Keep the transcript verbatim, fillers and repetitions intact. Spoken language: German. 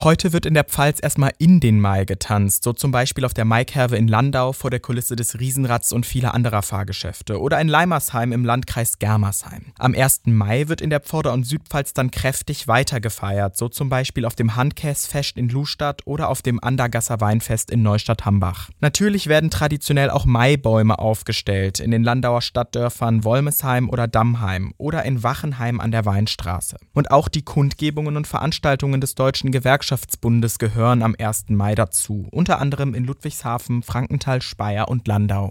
Heute wird in der Pfalz erstmal in den Mai getanzt, so zum Beispiel auf der Maikerwe in Landau vor der Kulisse des Riesenrads und vieler anderer Fahrgeschäfte oder in Leimersheim im Landkreis Germersheim. Am ersten Mai wird in der Vorder- und Südpfalz dann kräftig weiter gefeiert, so zum Beispiel auf dem Handkäsfest in Lustadt oder auf dem Andergasser Weinfest in Neustadt-Hambach. Natürlich werden traditionell auch Maibäume aufgestellt, in den Landauer Stadtdörfern Wolmesheim oder Dammheim oder in Wachenheim an der Weinstraße. Und auch die Kundgebungen und Veranstaltungen des Deutschen Gewerkschaftsbundes gehören am ersten Mai dazu, unter anderem in Ludwigshafen, Frankenthal, Speyer und Landau.